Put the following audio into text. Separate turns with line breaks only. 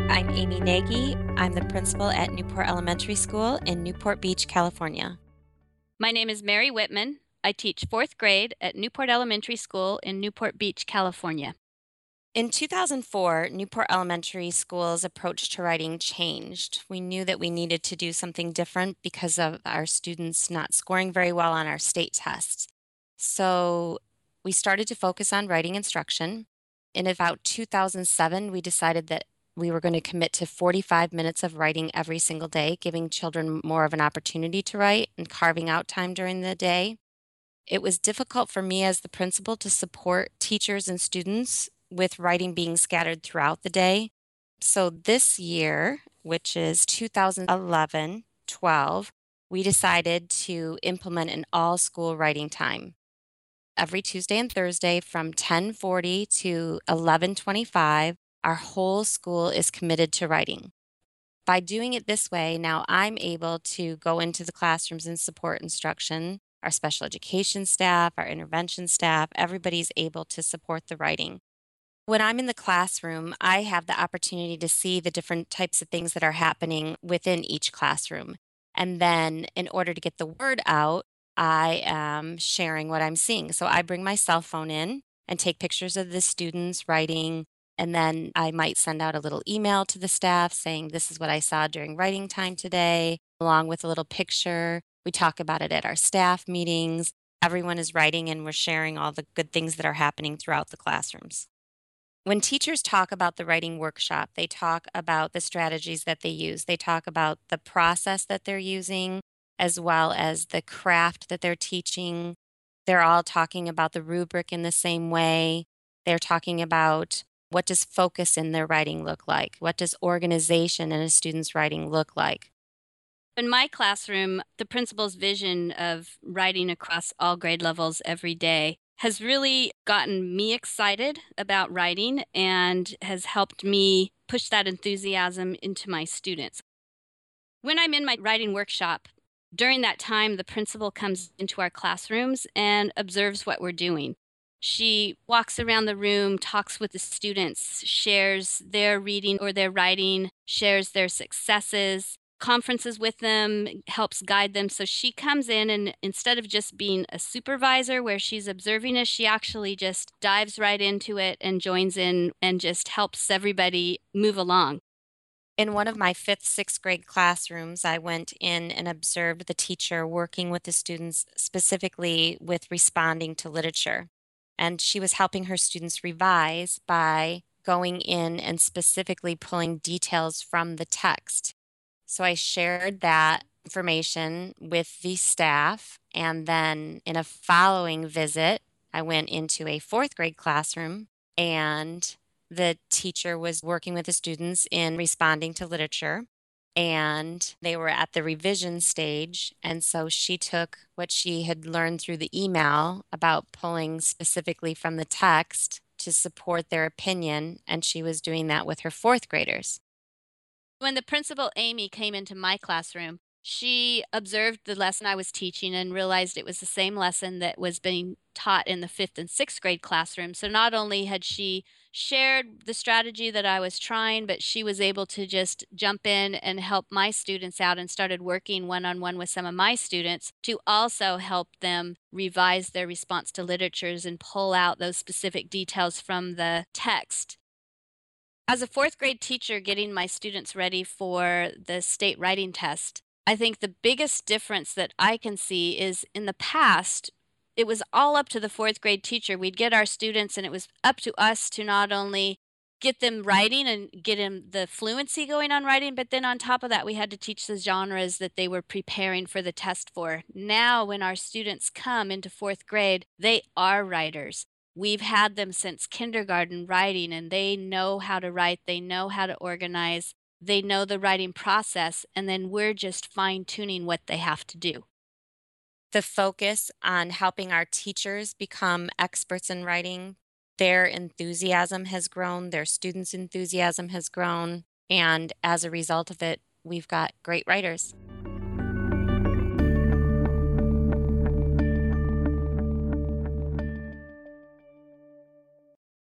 I'm Amy Nagy. I'm the principal at Newport Elementary School in Newport Beach, California.
My name is Mary Whitman. I teach fourth grade at Newport Elementary School in Newport Beach, California.
In 2004, Newport Elementary School's approach to writing changed. We knew that we needed to do something different because of our students not scoring very well on our state tests. So we started to focus on writing instruction. In about 2007, we decided that we were going to commit to 45 minutes of writing every single day, giving children more of an opportunity to write and carving out time during the day. It was difficult for me as the principal to support teachers and students with writing being scattered throughout the day. So this year, which is 2011-12, we decided to implement an all-school writing time. Every Tuesday and Thursday from 10:40 to 11:25, our whole school is committed to writing. By doing it this way, now I'm able to go into the classrooms and support instruction. Our special education staff, our intervention staff, everybody's able to support the writing. When I'm in the classroom, I have the opportunity to see the different types of things that are happening within each classroom. And then, in order to get the word out, I am sharing what I'm seeing. So I bring my cell phone in and take pictures of the students writing. And then I might send out a little email to the staff saying, this is what I saw during writing time today, along with a little picture. We talk about it at our staff meetings. Everyone is writing and we're sharing all the good things that are happening throughout the classrooms. When teachers talk about the writing workshop, they talk about the strategies that they use. They talk about the process that they're using, as well as the craft that they're teaching. They're all talking about the rubric in the same way. They're talking about what does focus in their writing look like? What does organization in a student's writing look like?
In my classroom, the principal's vision of writing across all grade levels every day has really gotten me excited about writing and has helped me push that enthusiasm into my students. When I'm in my writing workshop, during that time, the principal comes into our classrooms and observes what we're doing. She walks around the room, talks with the students, shares their reading or their writing, shares their successes, conferences with them, helps guide them. So she comes in and instead of just being a supervisor where she's observing us, she actually just dives right into it and joins in and just helps everybody move along.
In one of my fifth, sixth grade classrooms, I went in and observed the teacher working with the students specifically with responding to literature. And she was helping her students revise by going in and specifically pulling details from the text. So I shared that information with the staff. And then in a following visit, I went into a fourth grade classroom and the teacher was working with the students in responding to literature. And they were at the revision stage. And so she took what she had learned through the email about pulling specifically from the text to support their opinion. And she was doing that with her fourth graders.
When the principal, Amy, came into my classroom, she observed the lesson I was teaching and realized it was the same lesson that was being taught in the fifth and sixth grade classroom. So not only had she shared the strategy that I was trying, but she was able to just jump in and help my students out and started working one on one with some of my students to also help them revise their response to literatures and pull out those specific details from the text. As a fourth grade teacher, getting my students ready for the state writing test, I think the biggest difference that I can see is in the past, it was all up to the fourth grade teacher. We'd get our students, and it was up to us to not only get them writing and get them the fluency going on writing, but then on top of that, we had to teach the genres that they were preparing for the test for. Now, when our students come into fourth grade, they are writers. We've had them since kindergarten writing, and they know how to write, they know how to organize, they know the writing process, and then we're just fine tuning what they have to do.
The focus on helping our teachers become experts in writing, their enthusiasm has grown, their students' enthusiasm has grown, and as a result of it, we've got great writers.